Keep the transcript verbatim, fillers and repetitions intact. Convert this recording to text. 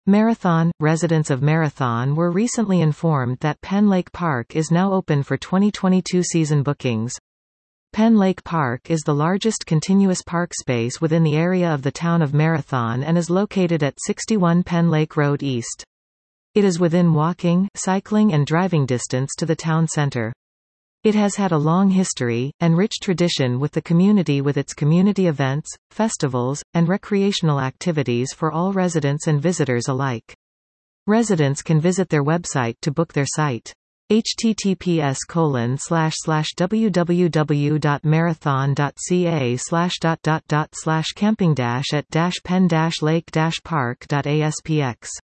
Marathon – Residents of Marathon were recently informed that Penn Lake Park is now open for twenty twenty-two season bookings. Penn Lake Park is the largest continuous park space within the area of the town of Marathon and is located at sixty-one Penn Lake Road East. It is within walking, cycling and driving distance to the town center. It has had a long history, and rich tradition with the community with its community events, festivals, and recreational activities for all residents and visitors alike. Residents can visit their website to book their site. H T T P S colon slash slash w w w dot marathon dot c a slash dot dot dot slash camping dash at dash penn dash lake dash park dot a s p x